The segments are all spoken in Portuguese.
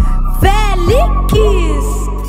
Felix.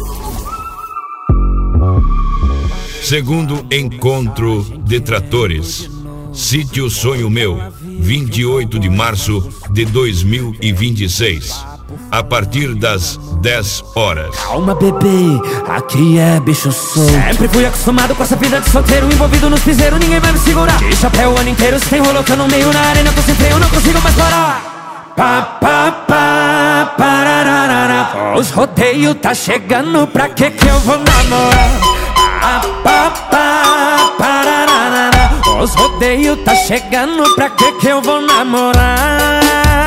Segundo encontro Detratores, Sítio Sonho Meu, 28 de março de 2026, a partir das 10 horas. Calma, bebê, aqui é bicho solto. Sempre fui acostumado com essa vida de solteiro, envolvido nos piseiros, ninguém vai me segurar. De chapéu o ano inteiro, se tem rolo que eu no meio na arena, tô sem freio, não consigo mais parar. Pá, pá, pá, parararara. Os rodeios tá chegando, pra que eu vou namorar? Pá, pá, pá, parararara. Os rodeios tá chegando, pra que eu vou namorar?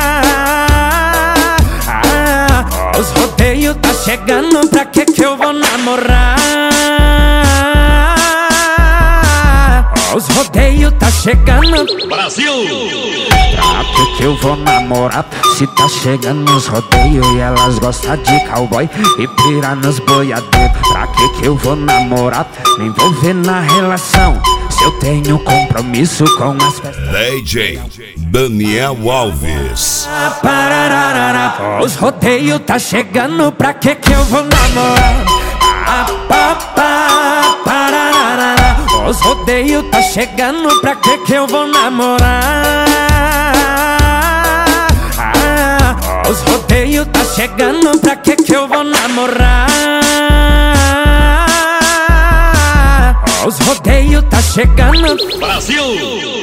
Os rodeios tá chegando, pra que eu vou namorar? Os rodeios tá chegando, Brasil! pra que eu vou namorar? Se tá chegando os rodeios e elas gostam de cowboy e pira nos boiadeiros, pra que eu vou namorar? Me envolver na relação, se eu tenho compromisso com as pessoas. DJ Daniel Alves. Os rodeios tá chegando, pra que eu vou namorar? Os rodeios tá chegando, pra que eu vou namorar? Os rodeios tá chegando, pra que eu vou namorar? Os rodeios tá chegando, Brasil!